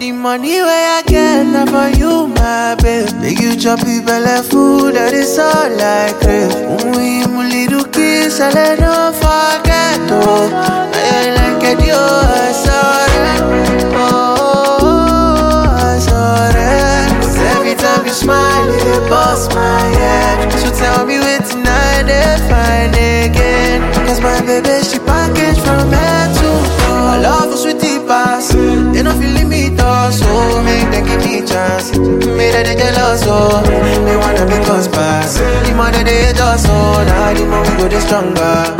the money where I get, not for you, my babe. Make you chop it belly food, that is all I crave. We little kiss, I let no forget, oh. I like it, yo, I saw it, oh, I saw it. Every time you smile, it bust my head. So tell me where tonight they find again. Cause my baby, she packaged from head to toe. I love her sweetie pass. They don't feel me though, so make them give me chance. Made her they jealous, so they wanna make us pass. The more that they hate us, so now the more we go the stronger.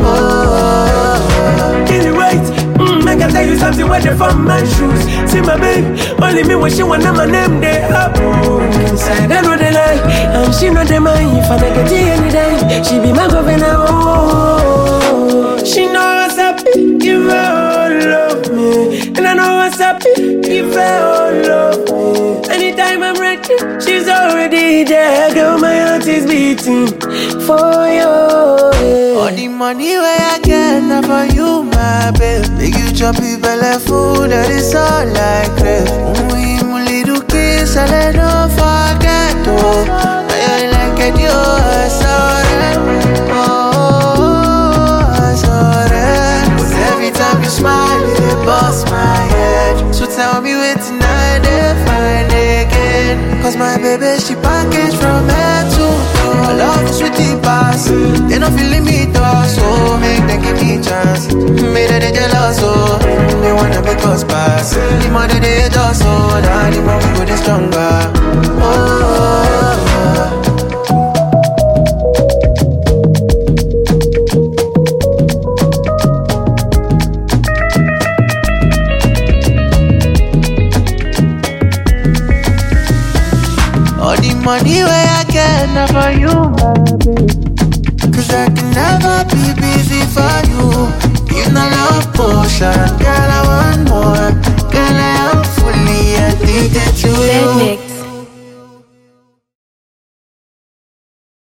Oh, get it right. I can tell you something where they from my shoes. See my babe, only me when she wanna my name they up. Inside I know they lie, and she know they mind. If I make it any day, she be my governor. Oh, she know what's up, give her all of me, and I know what's up, give her all of me. Anytime I'm ready, she's already there. Girl, my heart is beating for you. All the money where I get, not for you, my babe. Make you chop it belly food, that is all I crave. We little kiss, I let no forget, oh. I like it, yo, I saw it, oh, I saw it. Every time you smile, it busts my head. So tell me where tonight they find again. Cause my baby, she packaged from head to toe. I love the sweetie pass. They don't feel me though, so make them give me chance. Made her they jealous, so they wanna make us pass. The more that they hate us, so now the more we go the stronger. Oh. All the money where I get, not for you, my babe. Cause I can never be busy for you. In a love potion.